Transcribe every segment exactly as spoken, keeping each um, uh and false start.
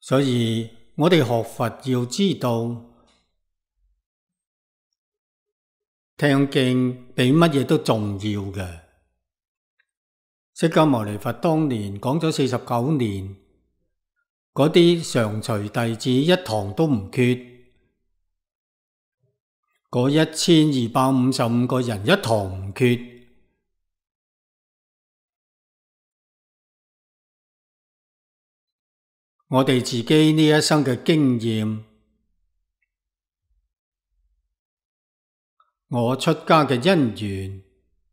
所以我哋學佛要知道，聽經比乜嘢都重要嘅。釋迦牟尼佛當年講咗四十九年，嗰啲常隨弟子一堂都唔缺，嗰一千二百五十五個人一堂唔缺。我哋自己呢一生嘅經驗，我出家嘅因緣，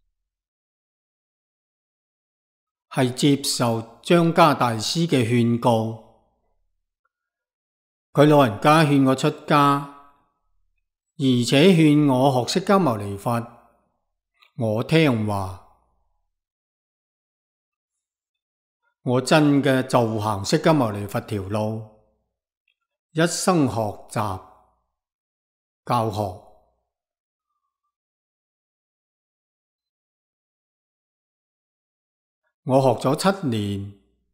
係接受張家大師嘅勸告。佢老人家勸我出家，而且勸我學釋迦牟尼佛，我聽話。我真嘅就行釋迦牟尼佛條路，一生學習教學。我學咗七年，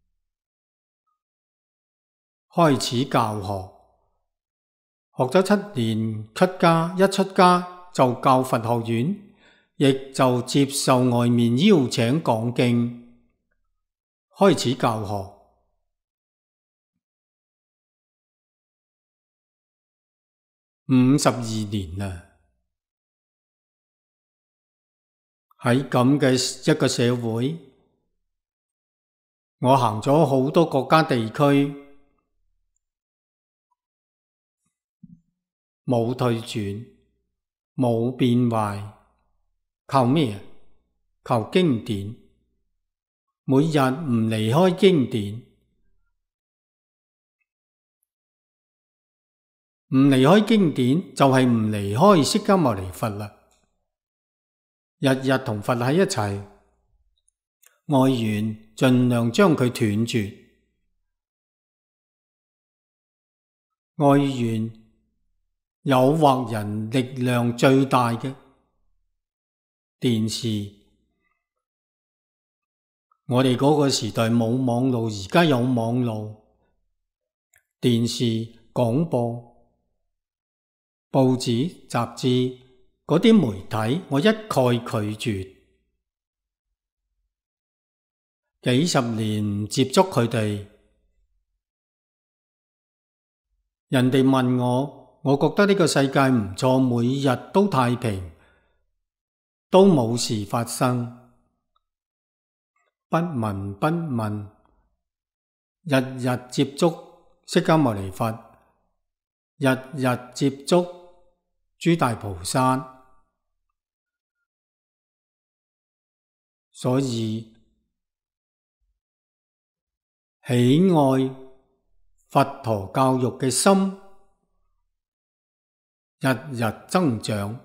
開始教學，學咗七年出家，一出家就教佛學院，亦就接受外面邀請講經。開始教學，五十二年啦。喺咁嘅一個社會，我行咗好多國家地區，冇退轉，冇變壞，靠咩？靠經典。每日唔離開經典，唔離開經典就係唔離開釋迦牟尼佛啦。日日同佛喺一齊，外緣盡量將佢斷絕。外緣誘惑人力量最大嘅電視。我哋嗰個時代冇網路，而家有網路、電視、廣播、報紙、雜誌嗰啲媒體，我一概拒絕。幾十年唔接觸佢哋，人哋問我，我覺得呢個世界唔錯，每日都太平，都冇事發生。不聞不問，日日接觸釋迦牟尼佛，日日接觸諸大菩薩，所以喜愛佛陀教育嘅心日日增長，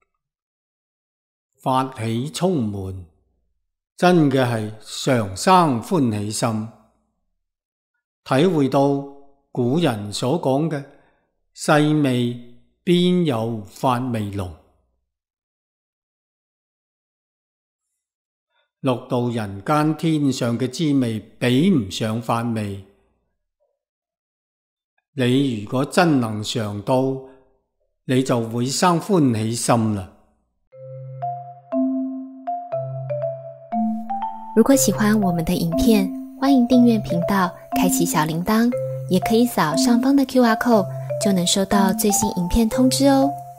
法喜充滿。真嘅係常生歡喜心，體會到古人所講嘅細味邊有法味濃，六道人間天上嘅滋味比唔上法味。你如果真能嘗到，你就會生歡喜心啦。 如果喜歡我們的影片，歡迎訂閱頻道，開啟小鈴鐺，也可以掃上方的 Q R code，就能收到最新影片通知哦。